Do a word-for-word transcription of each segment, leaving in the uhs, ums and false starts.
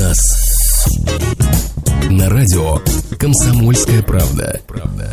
нас на радио «Комсомольская правда».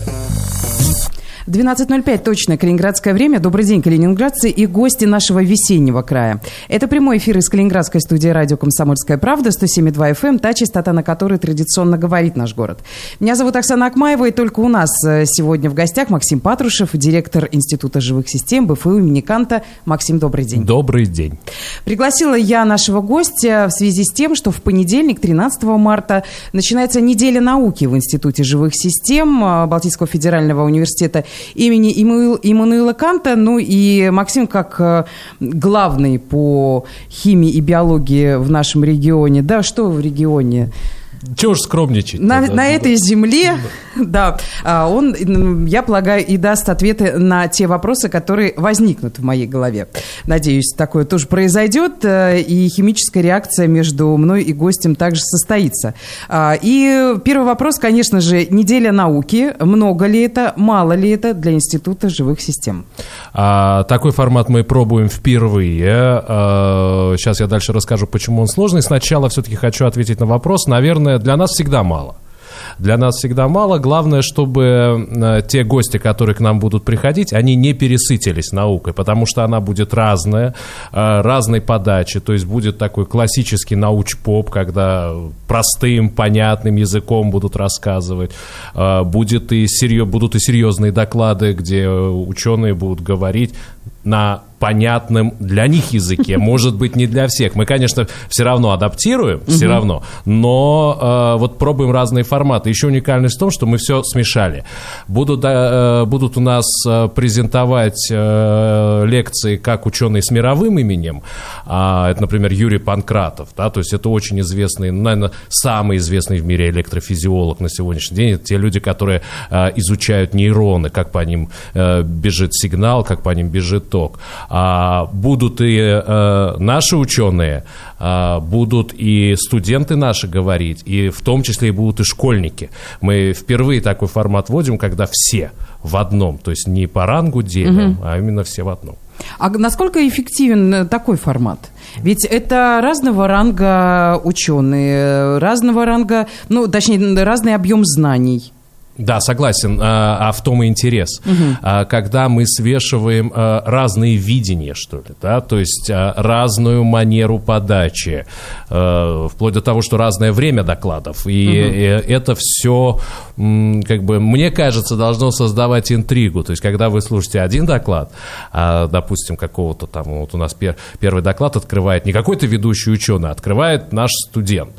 двенадцать ноль пять, точное калининградское время. Добрый день, калининградцы и гости нашего весеннего края. Это прямой эфир из калининградской студии радио «Комсомольская правда», сто семь и два эф эм, та частота, на которой традиционно говорит наш город. Меня зовут Оксана Акмаева, и только у нас сегодня в гостях Максим Патрушев, директор Института живых систем бэ эф у имени Канта. Максим, добрый день. Добрый день. Пригласила я нашего гостя в связи с тем, что в понедельник, тринадцатого марта, начинается неделя науки в Институте живых систем Балтийского федерального университета имени Иммануила Канта. Ну и Максим, как главный по химии и биологии в нашем регионе, да, что в регионе? Чего уж скромничать? На, да, на да, этой да. земле, да, он, я полагаю, и даст ответы на те вопросы, которые возникнут в моей голове. Надеюсь, такое тоже произойдет, и химическая реакция между мной и гостем также состоится. И первый вопрос, конечно же, неделя науки. Много ли это, мало ли это для Института живых систем? А, такой формат мы пробуем впервые. А, сейчас я дальше расскажу, почему он сложный. Сначала все-таки хочу ответить на вопрос. Наверное, для нас всегда мало. Для нас всегда мало. Главное, чтобы те гости, которые к нам будут приходить, они не пересытились наукой, потому что она будет разная, разной подачи. То есть будет такой классический науч-поп, когда простым, понятным языком будут рассказывать. Будет и серьез, будут и серьезные доклады, где ученые будут говорить на понятном для них языке, может быть, не для всех. Мы, конечно, все равно адаптируем, все uh-huh. равно, но э, вот пробуем разные форматы. Еще уникальность в том, что мы все смешали. Будут, э, будут у нас презентовать э, лекции как ученые с мировым именем, э, это, например, Юрий Панкратов, да, то есть это очень известный, наверное, самый известный в мире электрофизиолог на сегодняшний день. Это те люди, которые э, изучают нейроны, как по ним э, бежит сигнал, как по ним бежит ток. А, будут и э, наши ученые, а, будут и студенты наши говорить, и в том числе и будут и школьники. Мы впервые такой формат вводим, когда все в одном, то есть не по рангу делим, угу. а именно все в одном. А насколько эффективен такой формат? Ведь это разного ранга ученые, разного ранга, ну, точнее, разный объем знаний. Да, согласен, а, а в том и интерес, угу. а, когда мы свешиваем а, разные видения, что ли, да, то есть а, разную манеру подачи, а, вплоть до того, что разное время докладов, и, угу. и это все, м, как бы, мне кажется, должно создавать интригу, то есть когда вы слушаете один доклад, а, допустим, какого-то там, вот у нас пер, первый доклад открывает не какой-то ведущий ученый, а открывает наш студент,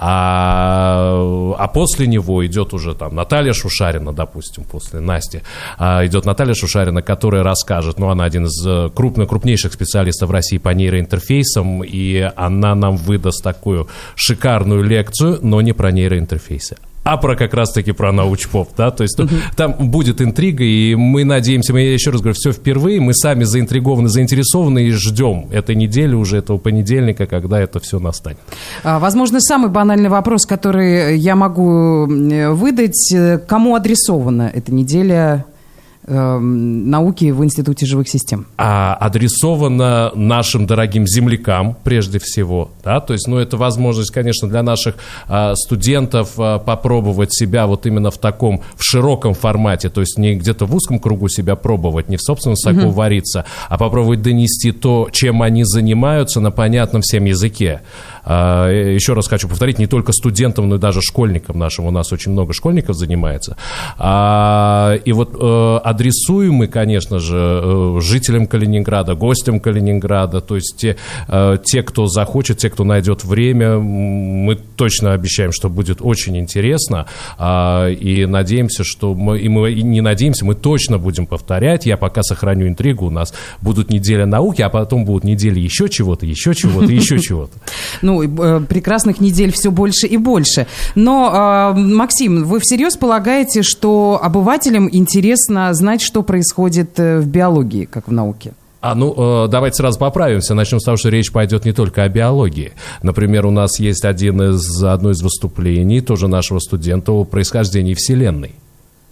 а, а после него идет уже там Наталья Шушарина, допустим, после Насти, идет Наталья Шушарина, которая расскажет, ну, она один из крупных, крупнейших специалистов в России по нейроинтерфейсам, и она нам выдаст такую шикарную лекцию, но не про нейроинтерфейсы, а про как раз-таки про научпоп, да, то есть uh-huh. там будет интрига, и мы надеемся, мы, я еще раз говорю, все впервые, мы сами заинтригованы, заинтересованы и ждем этой недели, уже этого понедельника, когда это все настанет. Возможно, самый банальный вопрос, который я могу выдать, кому адресована эта неделя науки в Институте живых систем? А, адресовано нашим дорогим землякам, прежде всего, да, то есть, ну, это возможность, конечно, для наших а, студентов а, попробовать себя вот именно в таком, в широком формате, то есть не где-то в узком кругу себя пробовать, не в собственном соку uh-huh. вариться, а попробовать донести то, чем они занимаются, на понятном всем языке. А, еще раз хочу повторить, не только студентам, но и даже школьникам нашим, у нас очень много школьников занимается, а, и вот а, адресуем мы, конечно же, жителям Калининграда, гостям Калининграда, то есть те, те, кто захочет, те, кто найдет время, мы точно обещаем, что будет очень интересно, и надеемся, что мы, и мы и не надеемся, мы точно будем повторять, я пока сохраню интригу, у нас будут недели науки, а потом будут недели еще чего-то, еще чего-то, еще чего-то. Ну, прекрасных недель все больше и больше. Но, Максим, вы всерьез полагаете, что обывателям интересно знать, что происходит в биологии, как в науке? А ну, давайте сразу поправимся. Начнем с того, что речь пойдет не только о биологии. Например, у нас есть один из, одно из выступлений, тоже нашего студента, о происхождении Вселенной.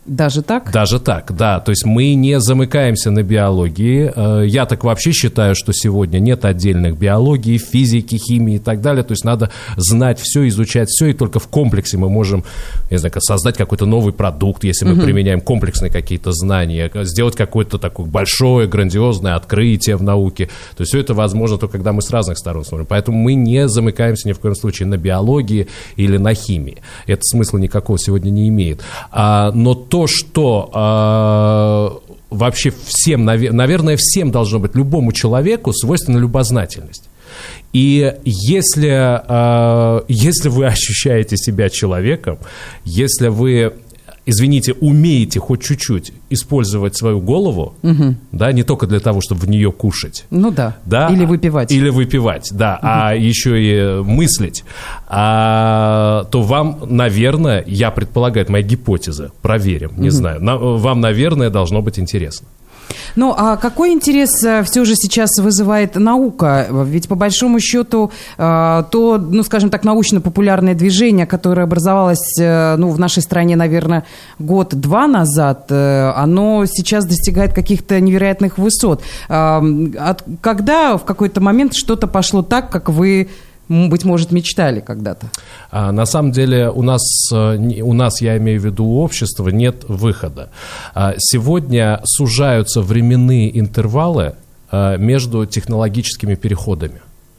Даже так? Даже так, да. То есть мы не замыкаемся на биологии. Я так вообще считаю, что сегодня нет отдельных биологии, физики, химии и так далее. То есть надо знать все, изучать все, и только в комплексе мы можем, не знаю, создать какой-то новый продукт, если мы угу. применяем комплексные какие-то знания, сделать какое-то такое большое, грандиозное открытие в науке. То есть все это возможно только когда мы с разных сторон смотрим. Поэтому мы не замыкаемся ни в коем случае на биологии или на химии. Это смысла никакого сегодня не имеет. А, но то, что э, вообще всем, наверное, всем должно быть, любому человеку свойственна любознательность. И если, э, если вы ощущаете себя человеком, если вы, извините, умеете хоть чуть-чуть использовать свою голову, угу. да, не только для того, чтобы в нее кушать. Ну да, да или выпивать. Или выпивать, да, угу. а еще и мыслить, а, то вам, наверное, я предполагаю, это моя гипотеза, проверим, не угу. знаю, на, вам, наверное, должно быть интересно. Ну, а какой интерес все же сейчас вызывает наука? Ведь, по большому счету, то, ну, скажем так, научно-популярное движение, которое образовалось, ну, в нашей стране, наверное, год-два назад, оно сейчас достигает каких-то невероятных высот. Когда в какой-то момент что-то пошло так, как вы, быть может, мечтали когда-то? А, на самом деле у нас, у нас, я имею в виду у общества, нет выхода. А, сегодня сужаются временные интервалы а, между технологическими переходами.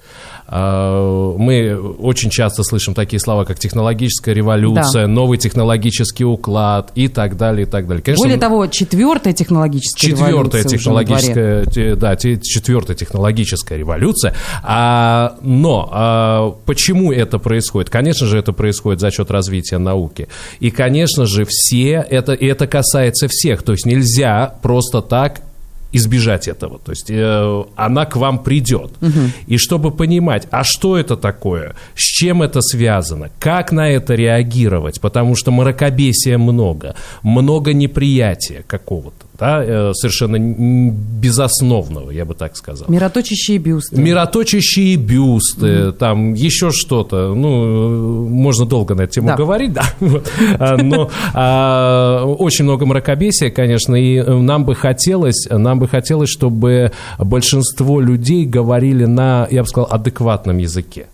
Мы очень часто слышим такие слова, как технологическая революция, да. новый технологический уклад и так далее, и так далее. Конечно, более того, четвертая технологическая четвертая революция технологическая, да, четвертая технологическая революция. А, но а, почему это происходит? Конечно же, это происходит за счет развития науки. И, конечно же, все, это, это касается всех. То есть нельзя просто так избежать этого. То есть э, она к вам придет. Угу. И чтобы понимать, а что это такое, с чем это связано, как на это реагировать, потому что мракобесия много, много неприятия какого-то, да, э, совершенно безосновного, я бы так сказал. Мироточащие бюсты. Мироточащие бюсты, угу. там еще что-то. Ну, можно долго на эту тему да. говорить, да. Но очень много мракобесия, конечно, и нам бы хотелось, нам бы хотелось, чтобы большинство людей говорили на, я бы сказал, адекватном языке.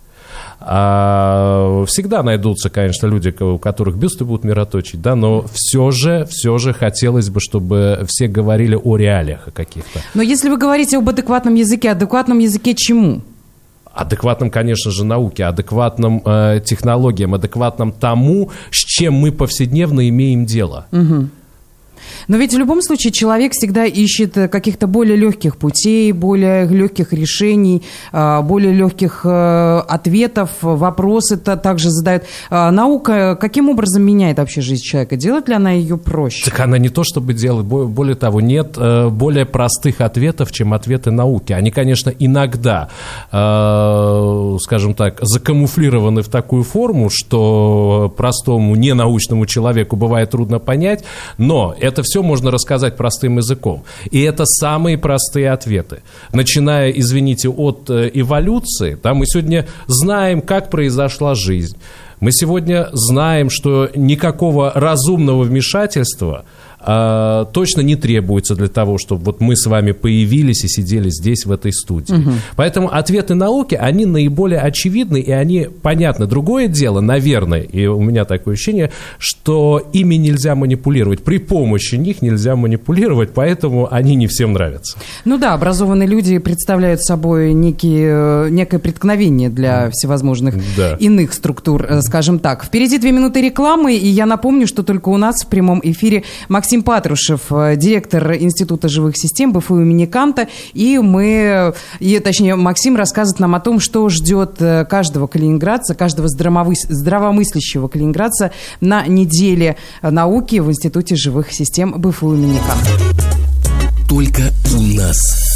А всегда найдутся, конечно, люди, у которых бюсты будут мироточить, да, но все же, все же хотелось бы, чтобы все говорили о реалиях каких-то. Но если вы говорите об адекватном языке, адекватном языке чему? Адекватным, конечно же, науке, адекватным э, технологиям, адекватным тому, с чем мы повседневно имеем дело. Угу. Но ведь в любом случае человек всегда ищет каких-то более легких путей, более легких решений, более легких ответов, вопросы-то также задают. Наука каким образом меняет вообще жизнь человека? Делает ли она ее проще? Так она не то чтобы делает, более того, нет более простых ответов, чем ответы науки. Они, конечно, иногда, скажем так, закамуфлированы в такую форму, что простому ненаучному человеку бывает трудно понять, но это Это все можно рассказать простым языком. И это самые простые ответы. Начиная, извините, от эволюции, да, мы сегодня знаем, как произошла жизнь. Мы сегодня знаем, что никакого разумного вмешательства а, точно не требуется для того, чтобы вот мы с вами появились и сидели здесь, в этой студии. Угу. Поэтому ответы науки, они наиболее очевидны, и они понятны. Другое дело, наверное, и у меня такое ощущение, что ими нельзя манипулировать. При помощи них нельзя манипулировать, поэтому они не всем нравятся. Ну да, образованные люди представляют собой некие, некое преткновение для всевозможных да. иных структур, скажем так. Впереди две минуты рекламы, и я напомню, что только у нас в прямом эфире Максим Максим Патрушев, директор Института живых систем БФУ имени Канта, и мы, и, точнее, Максим рассказывает нам о том, что ждет каждого калининградца, каждого здравомыслящего калининградца на неделе науки в Институте живых систем БФУ имени Канта. Только у нас.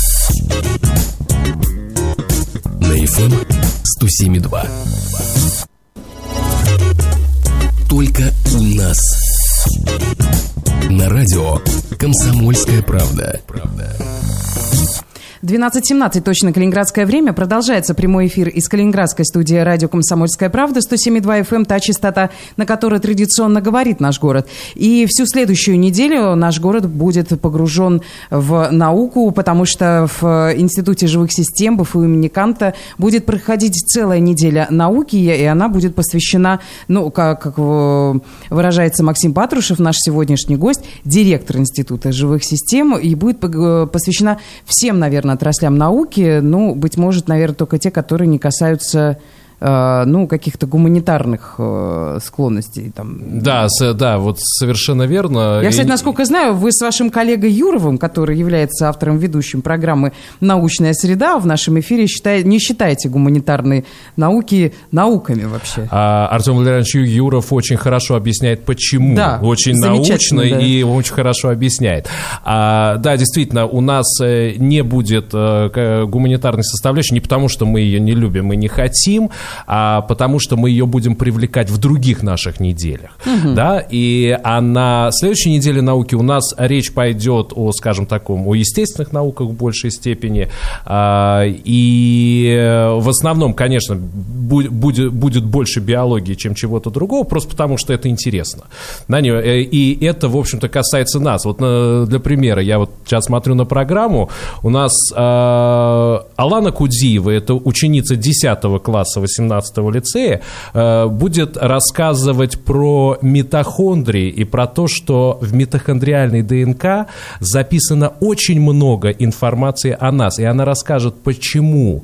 На эф эм сто семь и два. Только у нас. На радио «Комсомольская правда». двенадцать семнадцать точно калининградское время. Продолжается прямой эфир из калининградской студии радио «Комсомольская правда». сто семь и два эф эм, та частота, на которой традиционно говорит наш город. И всю следующую неделю наш город будет погружен в науку, потому что в Институте живых систем БФУ имени Канта будет проходить целая неделя науки, и она будет посвящена, ну, как, как выражается Максим Патрушев, наш сегодняшний гость, директор Института живых систем, и будет посвящена всем, наверное, отраслям науки, ну, быть может, наверное, только те, которые не касаются ну, каких-то гуманитарных э, склонностей. Там. Да, с, да, вот совершенно верно. Я, кстати, И... насколько знаю, вы с вашим коллегой Юровым, который является автором ведущим программы «Научная среда», в нашем эфире считает, не считаете гуманитарные науки науками вообще. А Артем Валерьянович Юров очень хорошо объясняет, почему. Да, очень научно, да. И очень хорошо объясняет. А, да, действительно, у нас не будет э, гуманитарной составляющей не потому, что мы ее не любим и не хотим, а потому что мы ее будем привлекать в других наших неделях. Угу. Да? И а на следующей неделе науки у нас речь пойдет о, скажем, таком, о естественных науках в большей степени. А, и в основном, конечно, будет, будет больше биологии, чем чего-то другого, просто потому что это интересно. Да? И это, в общем-то, касается нас. Вот для примера, я вот сейчас смотрю на программу, у нас а, Алана Кудзиева, это ученица десятого класса восемнадцатого лицея, будет рассказывать про митохондрии и про то, что в митохондриальной ДНК записано очень много информации о нас. И она расскажет, почему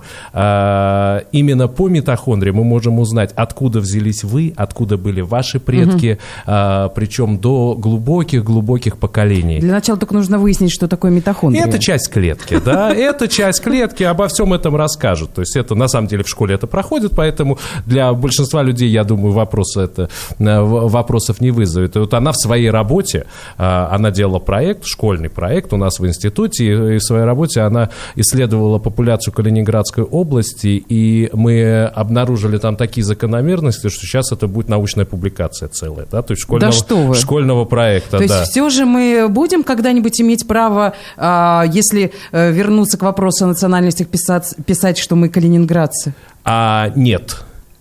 именно по митохондрии мы можем узнать, откуда взялись вы, откуда были ваши предки, угу. причем до глубоких-глубоких поколений. Для начала только нужно выяснить, что такое митохондрия. Это часть клетки, да, это часть клетки, обо всем этом расскажут. То есть это, на самом деле, в школе это проходит, поэтому для большинства людей, я думаю, вопросы это, вопросов не вызовет. И вот она в своей работе, она делала проект, школьный проект у нас в институте, и в своей работе она исследовала популяцию Калининградской области, и мы обнаружили там такие закономерности, что сейчас это будет научная публикация целая, да, то есть школьного, да что вы? школьного проекта. То да. есть все же мы будем когда-нибудь иметь право, если вернуться к вопросу о национальностях, писать, писать, что мы калининградцы? А, нет.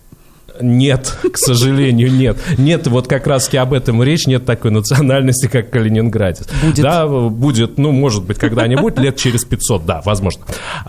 Нет, к сожалению, нет. Нет, вот как раз-таки об этом речь, нет такой национальности, как калининградец. Будет. Да, будет, ну, может быть, когда-нибудь, лет через пятьсот, да, возможно.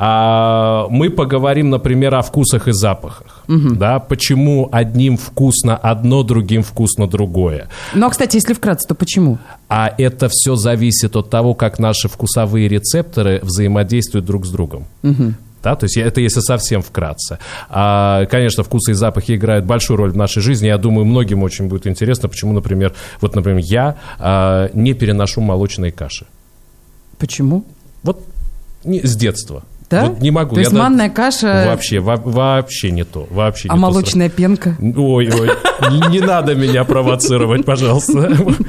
А, мы поговорим, например, о вкусах и запахах. Угу. Да, почему одним вкусно одно, другим вкусно другое. Ну, а, кстати, если вкратце, то почему? А это все зависит от того, как наши вкусовые рецепторы взаимодействуют друг с другом. Угу. Да, то есть это если совсем вкратце. А, конечно, вкусы и запахи играют большую роль в нашей жизни. Я думаю, многим очень будет интересно, почему, например, вот, например, я а, не переношу молочные каши. Почему? Вот не, с детства. Да? Вот не могу. То есть я манная да, каша... Вообще, во, вообще не то. Вообще а не молочная то. пенка? Ой-ой, не надо меня провоцировать, пожалуйста.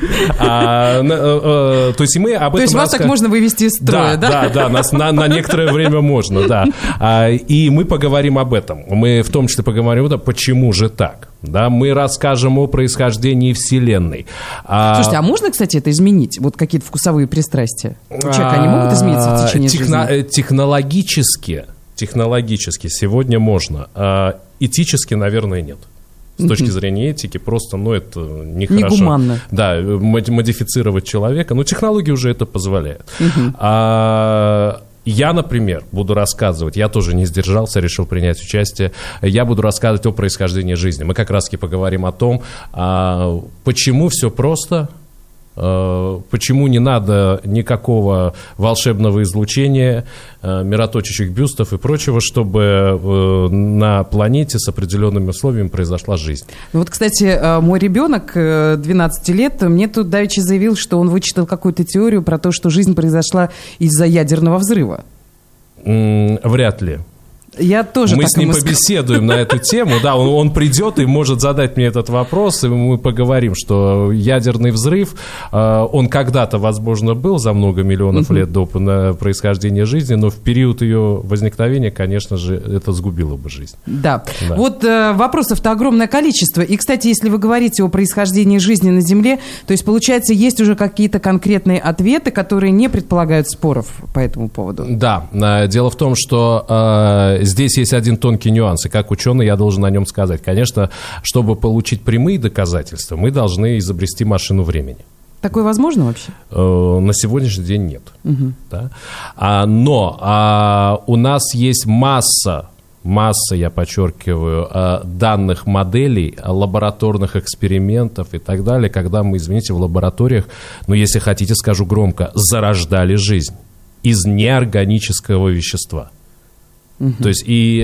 То есть мы об этом... То есть вас так можно вывести из строя, да? Да, да, да, на некоторое время можно, да. И мы поговорим об этом. Мы в том числе поговорим о том, почему же так. Да, мы расскажем о происхождении Вселенной. Слушайте, а можно, кстати, это изменить? Вот какие-то вкусовые пристрастия? У человека они могут измениться в течение Техно- жизни? Технологически, технологически сегодня можно. А этически, наверное, нет. С точки зрения этики, просто, ну, это нехорошо. Негуманно. Да, модифицировать человека. Но технологии уже это позволяют. А... Я, например, буду рассказывать, я тоже не сдержался, решил принять участие, я буду рассказывать о происхождении жизни. Мы как раз-таки поговорим о том, почему все просто, почему не надо никакого волшебного излучения, мироточащих бюстов и прочего, чтобы на планете с определенными условиями произошла жизнь. Ну вот, кстати, мой ребенок двенадцати лет мне тут давеча заявил, что он вычитал какую-то теорию про то, что жизнь произошла из-за ядерного взрыва. Вряд ли. Я тоже мы так с ним ему побеседуем на эту тему. Да, он, он придет и может задать мне этот вопрос, и мы поговорим, что ядерный взрыв, э, он когда-то, возможно, был за много миллионов лет до происхождения жизни, но в период ее возникновения, конечно же, это сгубило бы жизнь. Да. Да. Вот э, вопросов-то огромное количество. И, кстати, если вы говорите о происхождении жизни на Земле, то есть, получается, есть уже какие-то конкретные ответы, которые не предполагают споров по этому поводу. Да. Э, дело в том, что э, здесь есть один тонкий нюанс, и как ученый я должен о нем сказать. Конечно, чтобы получить прямые доказательства, мы должны изобрести машину времени. Такое возможно вообще? Э, на сегодняшний день нет. Угу. Да? А, но а, у нас есть масса, масса, я подчеркиваю, а, данных моделей, лабораторных экспериментов и так далее, когда мы, извините, в лабораториях, ну, если хотите, скажу громко, зарождали жизнь из неорганического вещества. Uh-huh. То есть и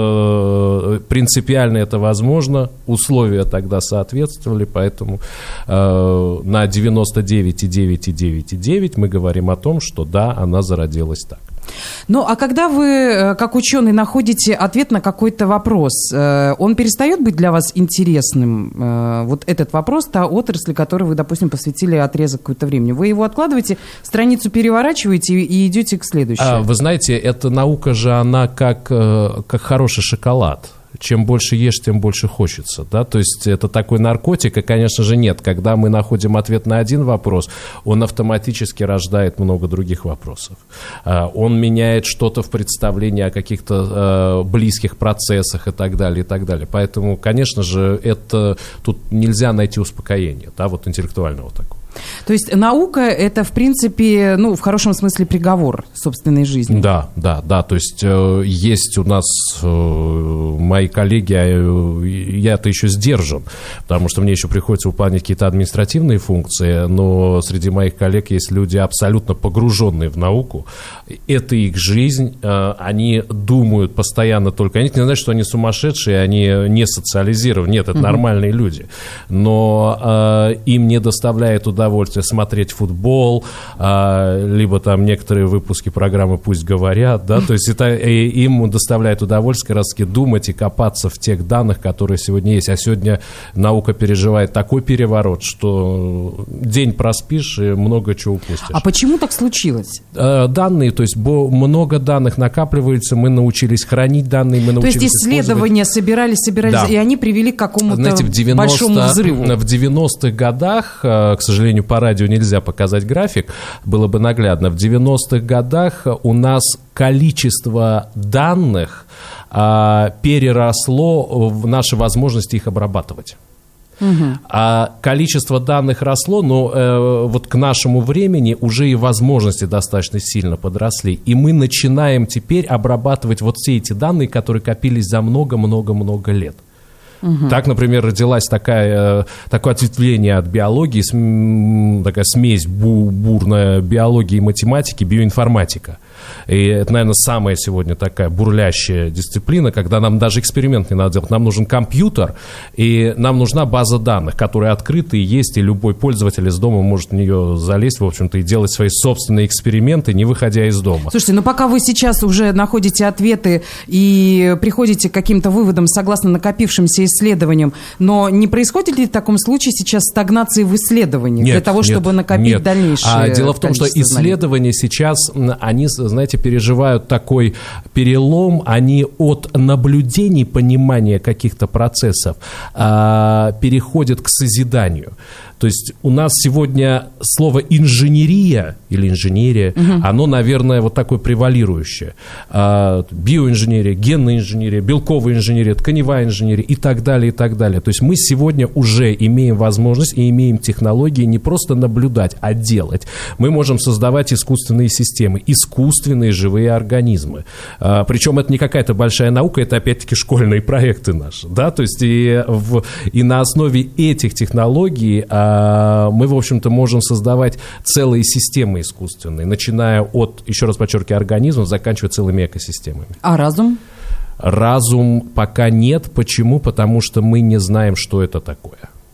э, принципиально это возможно, условия тогда соответствовали, поэтому э, на девяносто девять и девять и девять и девять мы говорим о том, что да, она зародилась так. Ну, а когда вы, как ученый, находите ответ на какой-то вопрос, он перестает быть для вас интересным? Вот этот вопрос, та отрасль, которой вы, допустим, посвятили отрезок какое-то времени. Вы его откладываете, страницу переворачиваете и идете к следующей. А, вы знаете, эта наука же, она как, как хороший шоколад. Чем больше ешь, тем больше хочется, да, то есть это такой наркотик, и, конечно же, нет. Когда мы находим ответ на один вопрос, он автоматически рождает много других вопросов. Он меняет что-то в представлении о каких-то близких процессах и так далее, и так далее. Поэтому, конечно же, это тут нельзя найти успокоения, да, вот интеллектуального такого. То есть наука – это, в принципе, ну, в хорошем смысле приговор собственной жизни. Да, да, да. То есть э, есть у нас э, мои коллеги, а я-то еще сдержан, потому что мне еще приходится выполнять какие-то административные функции, но среди моих коллег есть люди абсолютно погруженные в науку. Это их жизнь, э, они думают постоянно только... Они не знают, что они сумасшедшие, они не социализированы. Нет, это угу. нормальные люди. Но э, им не доставляет удовольствия удовольствие смотреть футбол, а, либо там некоторые выпуски программы «Пусть говорят», да, то есть это и, им доставляет удовольствие как раз-таки думать и копаться в тех данных, которые сегодня есть. А сегодня наука переживает такой переворот, что день проспишь и много чего упустишь. А почему так случилось? А, данные, то есть много данных накапливается, мы научились хранить данные, мы научились То есть исследования собирались, собирались, да. и они привели к какому-то Знаете, в девяностых, большому взрыву. В девяностых годах, к сожалению, по радио нельзя показать график, было бы наглядно. В девяностых годах у нас количество данных а, переросло в наши возможности их обрабатывать. Угу. А количество данных росло, но э, вот к нашему времени уже и возможности достаточно сильно подросли. И мы начинаем теперь обрабатывать вот все эти данные, которые копились за много-много-много лет. Угу. Так, например, родилась такая, такое ответвление от биологии, такая смесь бу, бурная биологии и математики, биоинформатика. И это, наверное, самая сегодня такая бурлящая дисциплина, когда нам даже эксперимент не надо делать. Нам нужен компьютер, и нам нужна база данных, которая открыта и есть, и любой пользователь из дома может в нее залезть, в общем-то, и делать свои собственные эксперименты, не выходя из дома. Слушайте, ну пока вы сейчас уже находите ответы и приходите к каким-то выводам согласно накопившимся исследованиям, но не происходит ли в таком случае сейчас стагнации в исследованиях нет, для того, нет, чтобы накопить нет. дальнейшее а дело в том, что исследования сейчас, они, знаете, переживают такой перелом, они от наблюдений, понимания каких-то процессов а, переходят к созиданию. То есть у нас сегодня слово инженерия или инженерия, угу. оно, наверное, вот такое превалирующее. А, биоинженерия, генная инженерия, белковая инженерия, тканевая инженерия и так далее, и так далее. То есть мы сегодня уже имеем возможность и имеем технологии не просто наблюдать, а делать. Мы можем создавать искусственные системы, искусственные живые организмы. А, причем это не какая-то большая наука, это опять-таки школьные проекты наши. Да? То есть и, в, и на основе этих технологий мы, в общем-то, можем создавать целые системы искусственные, начиная от, еще раз подчеркиваю, организмов, заканчивая целыми экосистемами. А разум? Разум пока нет. Почему? Потому что мы не знаем, что это такое.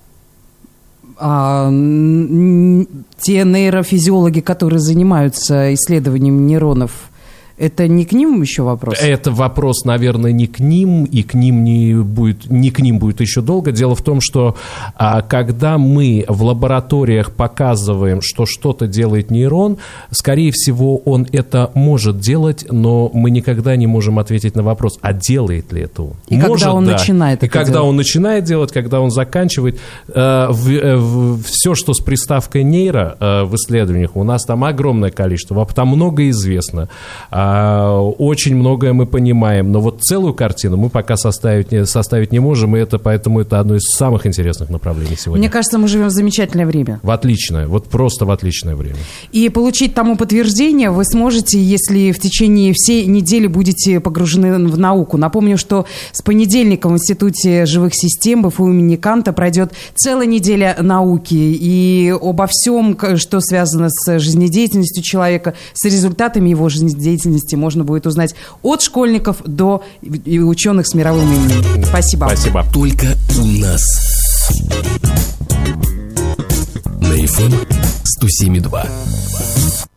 А, те нейрофизиологи, которые занимаются исследованием нейронов, Это не к ним еще вопрос? Это вопрос, наверное, не к ним, и к ним не будет, не к ним будет еще долго. Дело в том, что а, когда мы в лабораториях показываем, что что-то делает нейрон, скорее всего, он это может делать, но мы никогда не можем ответить на вопрос, а делает ли это он? И может, когда он да. начинает И это когда делать? он начинает делать, когда он заканчивает. Э, в, э, в, все, что с приставкой нейро э, в исследованиях, у нас там огромное количество, там многое известно. Очень многое мы понимаем, но вот целую картину мы пока составить не, составить не можем, и это, поэтому это одно из самых интересных направлений сегодня. Мне кажется, мы живем в замечательное время. В отличное, вот просто в отличное время. И получить тому подтверждение вы сможете, если в течение всей недели будете погружены в науку. Напомню, что с понедельника в Институте живых систем БФУ имени Канта пройдет целая неделя науки, и обо всем, что связано с жизнедеятельностью человека, с результатами его жизнедеятельности, можно будет узнать от школьников до ученых с мировым именем. Спасибо. Спасибо. Только у нас. На эф эм сто семь и два.